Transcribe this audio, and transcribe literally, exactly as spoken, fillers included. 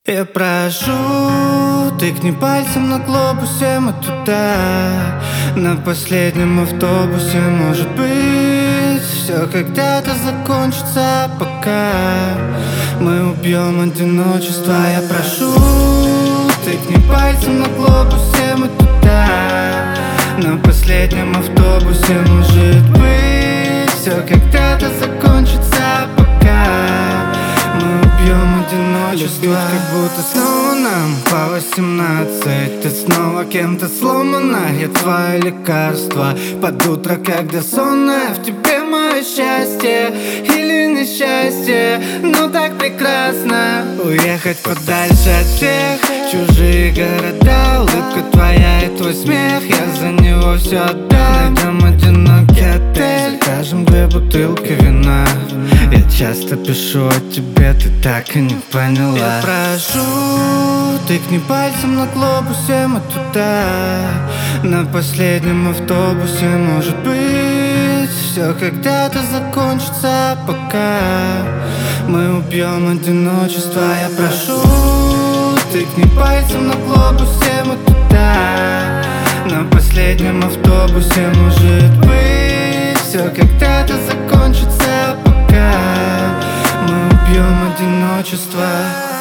Я прошу, тыкни пальцем на глобусе, мы туда. На последнем автобусе, может быть, все когда-то закончится, пока мы убьем одиночество. Я прошу, тыкни пальцем на глобусе, мы туда. На последнем автобусе, может быть, все когда-то закончится, пока мы убьем одиночество. Любить как будто снова нам по восемнадцать. Ты снова кем-то сломана, я твое лекарство. Под утро, когда сонная, в тебе мое счастье или несчастье. Ну так прекрасно уехать подальше от всех. Чужие города, улыбка твоя и твой смех. Я за него все отдам. Найдем одинокий отель, закажем две бутылки вина. Я часто пишу о тебе, ты так и не поняла. Я прошу, тыкни пальцем на глобусе, мы туда. На последнем автобусе, может быть, все когда-то закончится, пока мы убьем одиночество. Я прошу, тыкни пальцем на глобусе, мы туда. На последнем автобусе, может быть, все когда-то закончится, пока мы убьем одиночество.